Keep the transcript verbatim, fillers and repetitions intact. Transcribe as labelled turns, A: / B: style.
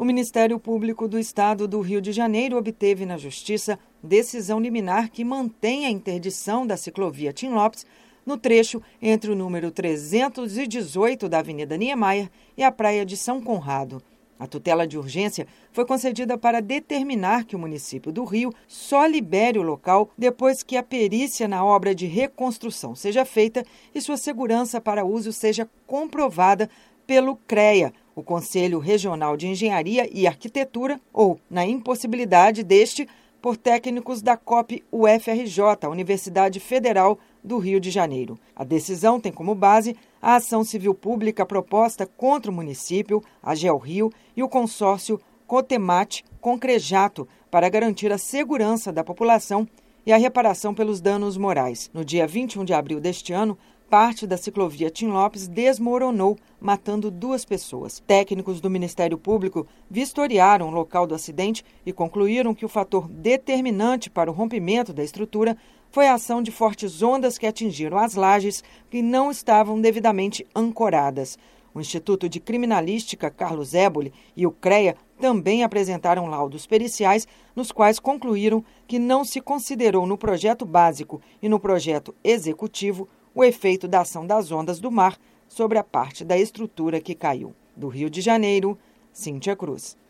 A: o Ministério Público do Estado do Rio de Janeiro obteve na Justiça decisão liminar que mantém a interdição da ciclovia Tim Lopes no trecho entre o número trezentos e dezoito da Avenida Niemeyer e a Praia de São Conrado. A tutela de urgência foi concedida para determinar que o município do Rio só libere o local depois que a perícia na obra de reconstrução seja feita e sua segurança para uso seja comprovada pelo CREA, o Conselho Regional de Engenharia e Arquitetura, ou, na impossibilidade deste, por técnicos da C O P U F R J, Universidade Federal do Rio de Janeiro. A decisão tem como base a ação civil pública proposta contra o município, a GeoRio e o consórcio Cotemate Concrejato para garantir a segurança da população e a reparação pelos danos morais. No dia vinte e um de abril deste ano, parte da ciclovia Tim Lopes desmoronou, matando duas pessoas. Técnicos do Ministério Público vistoriaram o local do acidente e concluíram que o fator determinante para o rompimento da estrutura foi a ação de fortes ondas que atingiram as lajes que não estavam devidamente ancoradas. O Instituto de Criminalística Carlos Éboli e o CREA também apresentaram laudos periciais, nos quais concluíram que não se considerou no projeto básico e no projeto executivo o efeito da ação das ondas do mar sobre a parte da estrutura que caiu. Do Rio de Janeiro, Cíntia Cruz.